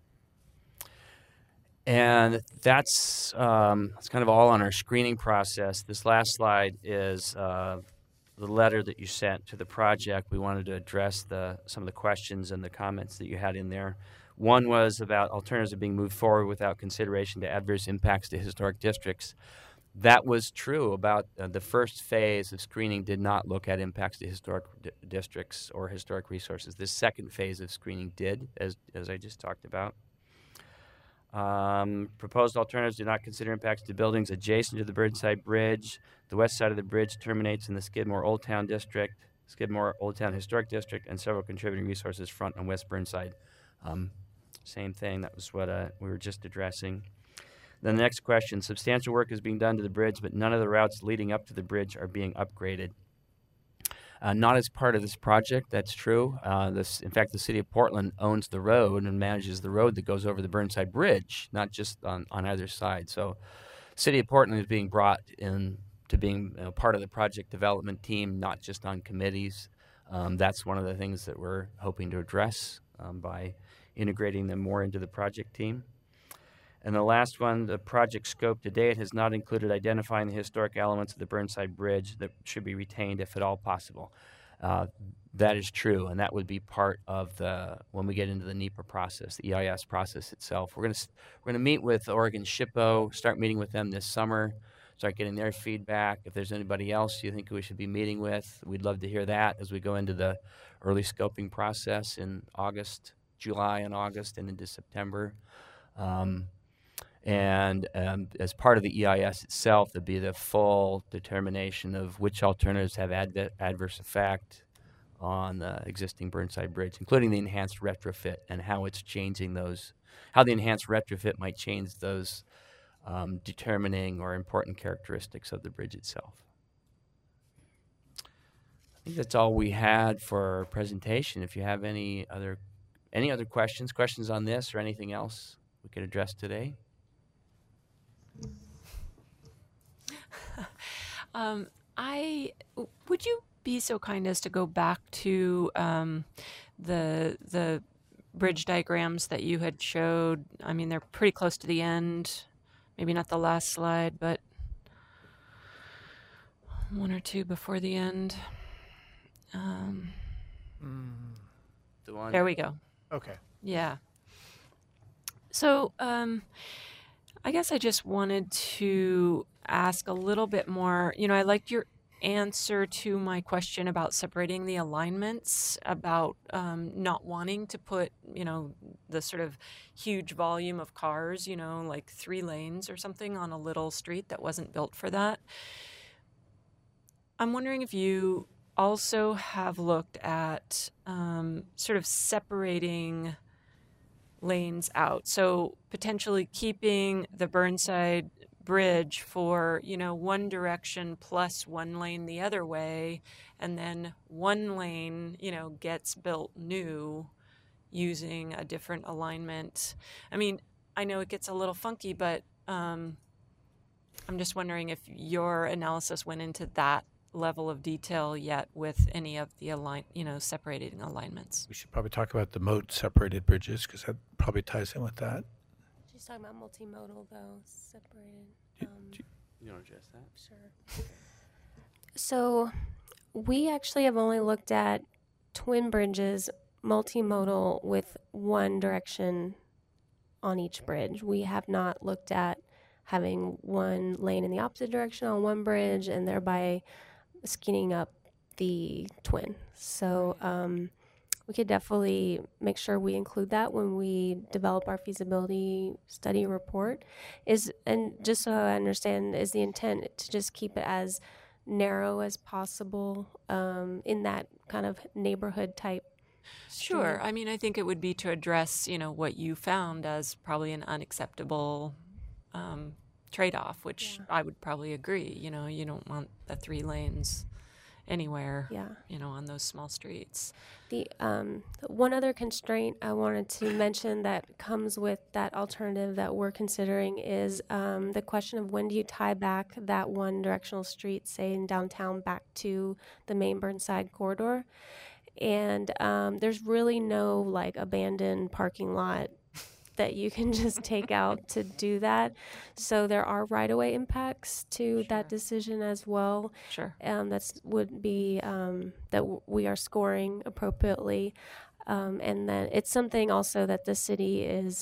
And that's kind of all on our screening process. This last slide is the letter that you sent to the project. We wanted to address some of the questions and the comments that you had in there. One was about alternatives being moved forward without consideration to adverse impacts to historic districts. That was true about the first phase of screening did not look at impacts to historic districts or historic resources. This second phase of screening did, as I just talked about. Proposed alternatives do not consider impacts to buildings adjacent to the Burnside Bridge. The west side of the bridge terminates in the Skidmore Old Town District, Skidmore Old Town Historic District, and several contributing resources front on West Burnside. Same thing, that was what we were just addressing. Then the next question, substantial work is being done to the bridge, but none of the routes leading up to the bridge are being upgraded. Not as part of this project, that's true. In fact, the City of Portland owns the road and manages the road that goes over the Burnside Bridge, not just on either side. So City of Portland is being brought in to being part of the project development team, not just on committees. That's one of the things that we're hoping to address by integrating them more into the project team. And the last one, the project scope to date has not included identifying the historic elements of the Burnside Bridge that should be retained if at all possible. That is true, and that would be part of when we get into the NEPA process, the EIS process itself. We're gonna meet with Oregon SHPO, start meeting with them this summer, start getting their feedback. If there's anybody else you think we should be meeting with, we'd love to hear that as we go into the early scoping process in July and August, and into September. And as part of the EIS itself, there'd be the full determination of which alternatives have adverse effect on the existing Burnside Bridge, including the enhanced retrofit and how it's changing how the enhanced retrofit might change those determining or important characteristics of the bridge itself. I think that's all we had for our presentation. If you have any other questions on this or anything else we could address today. Would you be so kind as to go back to the bridge diagrams that you had showed? I mean, they're pretty close to the end. Maybe not the last slide, but one or two before the end. The one. There we go. Okay. Yeah. So, I guess I just wanted to ask a little bit more. I liked your answer to my question about separating the alignments, about not wanting to put, the sort of huge volume of cars, like 3 lanes or something on a little street that wasn't built for that. I'm wondering if you also have looked at sort of separating lanes out. So potentially keeping the Burnside Bridge for, one direction plus 1 lane the other way, and then 1 lane, gets built new using a different alignment. I mean, I know it gets a little funky, but I'm just wondering if your analysis went into that level of detail yet with any of the separating alignments. We should probably talk about the mode separated bridges because that probably ties in with that. She's talking about multimodal, though, separated. You want to address that? Sure. So we actually have only looked at twin bridges, multimodal, with 1 direction on each bridge. We have not looked at having 1 lane in the opposite direction on 1 bridge and thereby skinning up the twin. So we could definitely make sure we include that when we develop our feasibility study report. And just so I understand, is the intent to just keep it as narrow as possible in that kind of neighborhood type? Sure. I mean, I think it would be to address, what you found as probably an unacceptable trade-off, which I would probably agree. You don't want the 3 lanes anywhere, on those small streets. The one other constraint I wanted to mention that comes with that alternative that we're considering is the question of when do you tie back that 1 directional street, say in downtown, back to the main Burnside corridor. And there's really no abandoned parking lot that you can just take out to do that. So there are right-of-way impacts to that decision as well. Sure. That would be we are scoring appropriately. And then it's something also that the city is,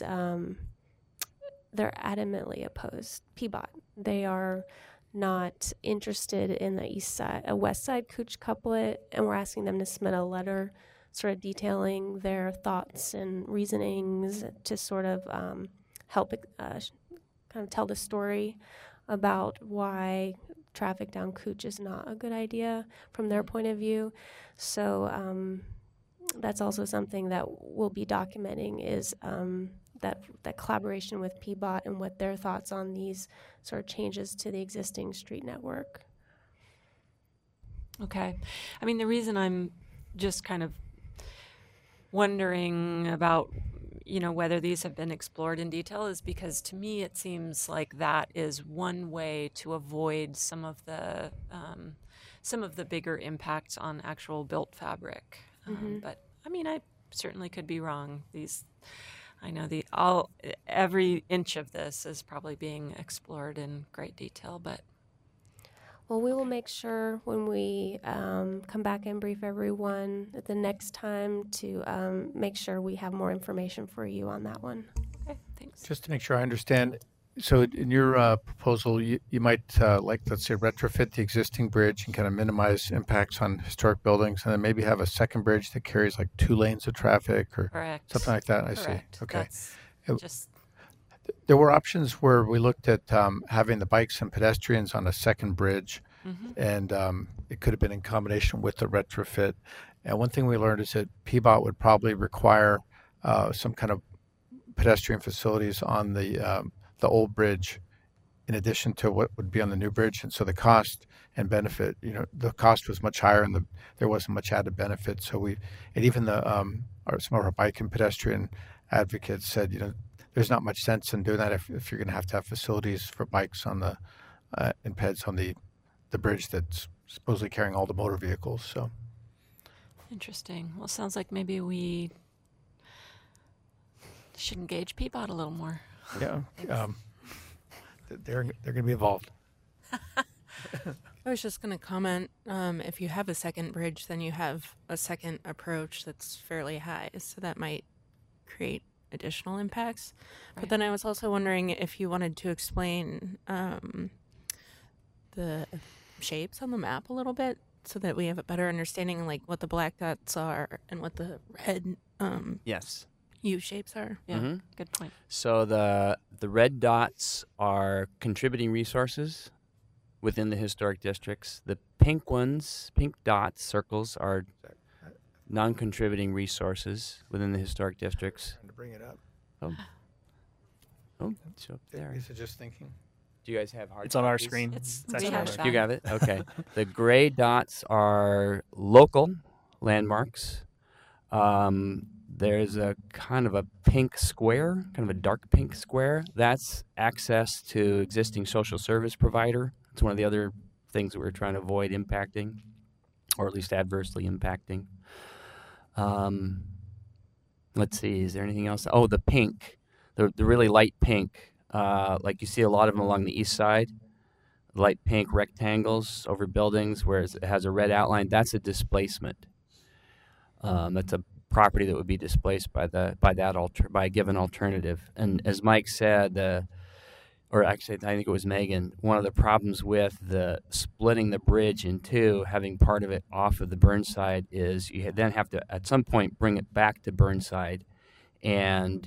they're adamantly opposed. PBOT, they are not interested in the west side Cooch couplet, and we're asking them to submit a letter sort of detailing their thoughts and reasonings to sort of help kind of tell the story about why traffic down Cooch is not a good idea from their point of view. So that's also something that we'll be documenting is that collaboration with PBOT and what their thoughts on these sort of changes to the existing street network. Okay. I mean, the reason I'm just kind of wondering about, whether these have been explored in detail is because to me it seems like that is one way to avoid some of the bigger impacts on actual built fabric. But I mean, I certainly could be wrong. I know every inch of this is probably being explored in great detail, but. Well, we will make sure when we come back and brief everyone the next time to make sure we have more information for you on that one. Okay, thanks. Just to make sure I understand, so in your proposal, you might, let's say, retrofit the existing bridge and kind of minimize impacts on historic buildings, and then maybe have a second bridge that carries 2 lanes of traffic or Correct. something like that. Correct. I see. Okay. Just There were options where we looked at having the bikes and pedestrians on a second bridge, and it could have been in combination with the retrofit. And one thing we learned is that PBOT would probably require some kind of pedestrian facilities on the old bridge in addition to what would be on the new bridge. And so the cost and benefit, the cost was much higher and there wasn't much added benefit. So even some of our bike and pedestrian advocates said, there's not much sense in doing that if you're going to have facilities for bikes on the and peds on the bridge that's supposedly carrying all the motor vehicles. So interesting. Well, it sounds like maybe we should engage PBOT a little more. yeah, they're going to be involved. I was just going to comment, if you have a second bridge, then you have a second approach that's fairly high. So that might create additional impacts. But Right. then I was also wondering if you wanted to explain the shapes on the map a little bit so that we have a better understanding, like what the black dots are and what the red Yes. U shapes are. Yeah, Mhm. good point. So the red dots are contributing resources within the historic districts. The pink ones, pink dots, circles, are non-contributing resources within the historic districts. Trying to bring it up. Oh, it's up there. Lisa just thinking. Do you guys have hard It's on our copies? screen. It's actually we on have our that. You got it? Okay. The gray dots are local landmarks. There's a kind of a pink square, kind of a dark pink square. That's access to existing social service provider. It's one of the other things that we're trying to avoid impacting, or at least adversely impacting. Let's see, is there anything else? Oh, the pink, the really light pink, like you see a lot of them along the east side. Light pink rectangles over buildings where it has a red outline. That's a displacement. That's a property that would be displaced by a given alternative. And as Mike said, or actually I think it was Megan, one of the problems with the splitting the bridge in two, having part of it off of the Burnside, is you then have to at some point bring it back to Burnside, and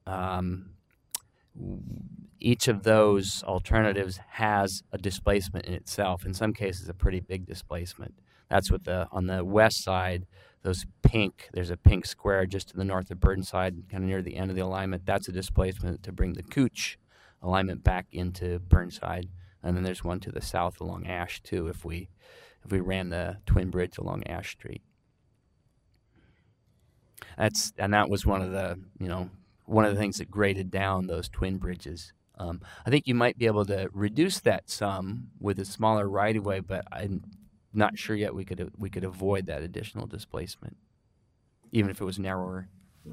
each of those alternatives has a displacement in itself. In some cases, a pretty big displacement. That's what on the west side, there's a pink square just to the north of Burnside, kind of near the end of the alignment. That's a displacement to bring the Cooch alignment back into Burnside. And then there's one to the south along Ash too, if we ran the twin bridge along Ash Street. That was one of the things that graded down those twin bridges. I think you might be able to reduce that some with a smaller right-of-way, but I'm not sure yet we could avoid that additional displacement, even if it was narrower.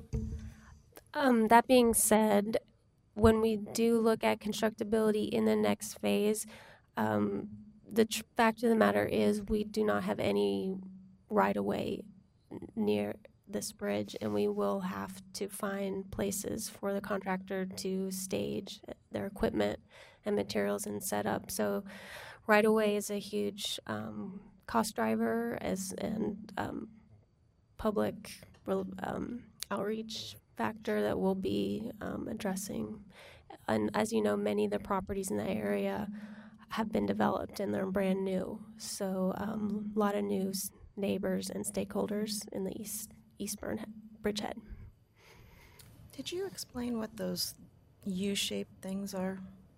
That being said, when we do look at constructability in the next phase, the fact of the matter is we do not have any right-of-way near this bridge, and we will have to find places for the contractor to stage their equipment and materials and set up. So right-of-way is a huge cost driver and public outreach factor that we'll be addressing. And as you know, many of the properties in the area have been developed and they're brand new. So a lot of new neighbors and stakeholders in the Eastburn Bridgehead. Did you explain what those U-shaped things are?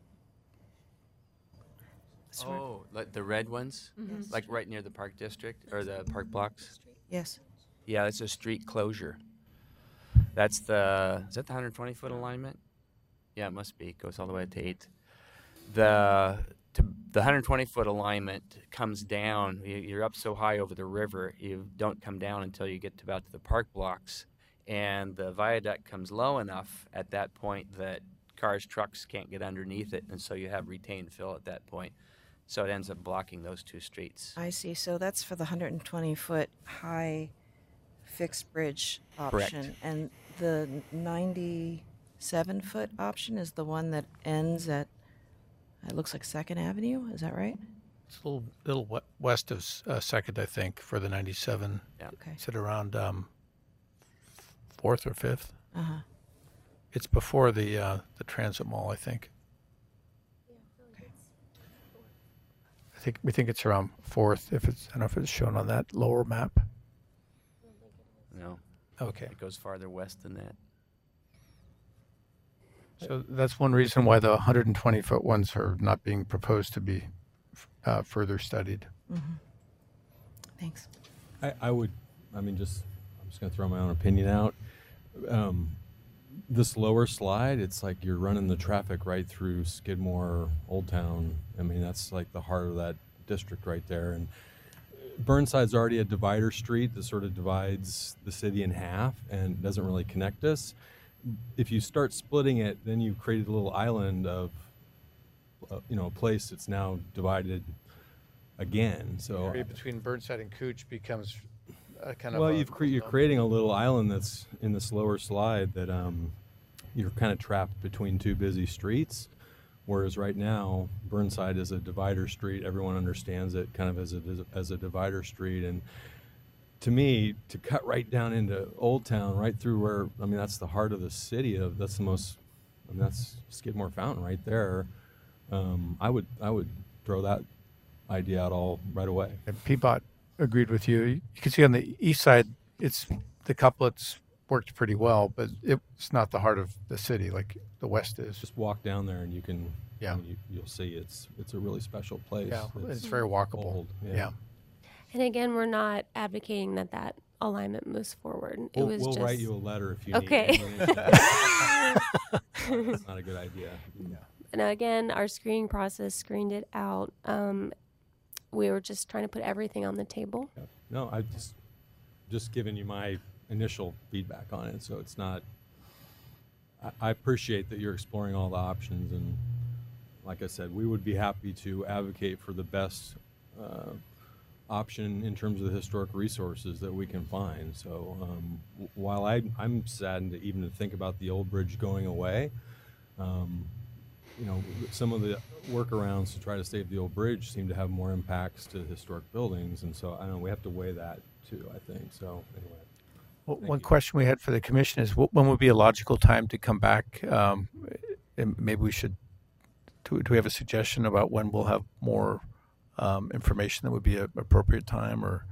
Like the red ones, like right near the Park District or the Park Blocks. Yes. Yeah, it's a street closure. Is that the 120-foot alignment? Yeah, it must be. It goes all the way to 8th. The 120-foot alignment comes down. You're up so high over the river, you don't come down until you get to the Park Blocks. And the viaduct comes low enough at that point that cars, trucks can't get underneath it, and so you have retained fill at that point. So it ends up blocking those two streets. I see. So that's for the 120-foot high fixed bridge Correct. option. And the 97-foot option is the one that ends at, it looks like 2nd Avenue. Is that right? It's a little west of 2nd, I think, for the 97. Yeah. Okay. Is it around 4th or 5th? Uh-huh. It's before the Transit Mall, I think. We think it's around 4th. I don't know if it's shown on that lower map. No, Okay. it goes farther west than that. So that's one reason why the 120-foot ones are not being proposed to be further studied. Mm-hmm. Thanks. I'm just going to throw my own opinion out. This lower slide, it's like you're running the traffic right through Skidmore, Old Town. I mean, that's like the heart of that district right there. And Burnside's already a divider street that sort of divides the city in half and doesn't really connect us. If you start splitting it, then you created a little island of, a place that's now divided again. So Area between Burnside and Cooch becomes kind of. well, you're creating a little island that's in this lower slide that you're kind of trapped between two busy streets. Whereas right now, Burnside is a divider street. Everyone understands it kind of as a divider street. And to me, to cut right down into Old Town, right through where, I mean, that's the heart of the city. That's the most, I mean, that's Skidmore Fountain right there. I would throw that idea out all right away. And Peabot agreed with you. You can see on the east side, the couplets worked pretty well, but it's not the heart of the city like the west is. Just walk down there and you can, Yeah. I mean, you'll see it's a really special place. Yeah, it's very walkable. old, Yeah. And again, we're not advocating that alignment moves forward. We'll just write you a letter if you Okay. need it. That's not a good idea. Yeah. And again, our screening process screened it out. We were just trying to put everything on the table. Yeah. No, I just giving you my initial feedback on it. So it's not. I appreciate that you're exploring all the options, and like I said, we would be happy to advocate for the best option in terms of the historic resources that we can find. So while I'm saddened to even think about the old bridge going away, you know, some of the workarounds to try to save the old bridge seem to have more impacts to historic buildings, and so I know we have to weigh that too, I think. So anyway. Well, Thank one you. question we had for the commission is when would be a logical time to come back? And maybe we should, do we have a suggestion about when we'll have more information that would be an appropriate time or?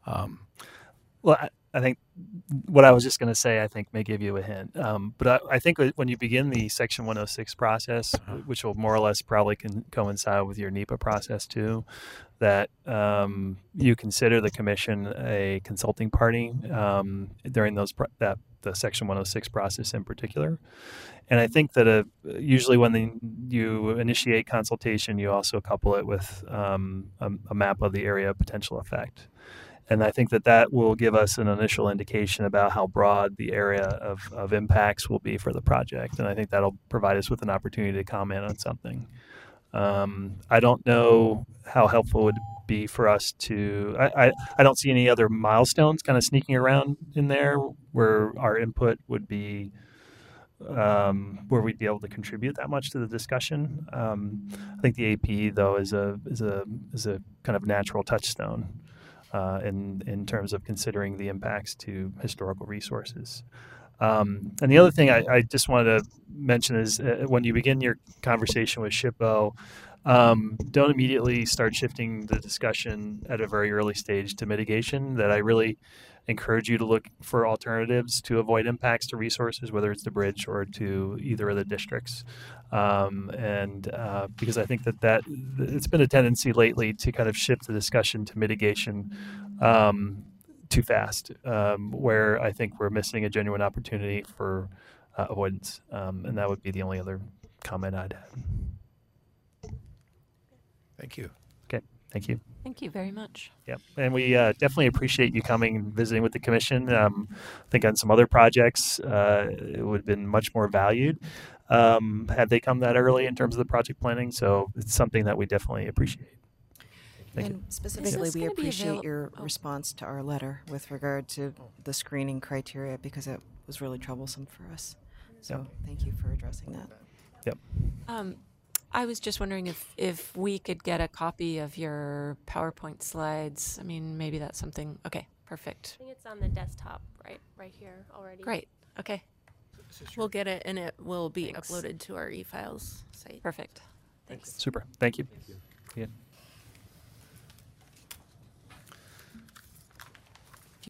Well, I think what I was just going to say, I think may give you a hint. But I think when you begin the Section 106 process, which will more or less probably coincide with your NEPA process too, that you consider the commission a consulting party during the Section 106 process in particular. And I think that usually when you initiate consultation, you also couple it with a map of the area of potential effect. And I think that will give us an initial indication about how broad the area of impacts will be for the project. And I think that'll provide us with an opportunity to comment on something. I don't know how helpful it would be for us to, I don't see any other milestones kind of sneaking around in there where our input would be, where we'd be able to contribute that much to the discussion. I think the AP though is a kind of natural touchstone. In terms of considering the impacts to historical resources. And the other thing I just wanted to mention is when you begin your conversation with SHPO, don't immediately start shifting the discussion at a very early stage to mitigation. That I really encourage you to look for alternatives to avoid impacts to resources, whether it's the bridge or to either of the districts. Because I think that it's been a tendency lately to kind of shift the discussion to mitigation too fast, where I think we're missing a genuine opportunity for avoidance. And that would be the only other comment I'd have. Thank you. Okay, thank you. Thank you very much. Yep, and we definitely appreciate you coming and visiting with the commission. I think on some other projects, it would have been much more valued had they come that early in terms of the project planning. So it's something that we definitely appreciate. Thank you. And specifically, this we gonna be appreciate avail- your oh. response to our letter with regard to the screening criteria because it was really troublesome for us. So thank you for addressing that. Yep. I was just wondering if we could get a copy of your PowerPoint slides. I mean, maybe that's something. Okay, perfect. I think it's on the desktop right here already. Great. Okay, We'll get it, and it will be Thanks. uploaded to our e-files site. perfect. Thanks. Super. Thank you. Yeah.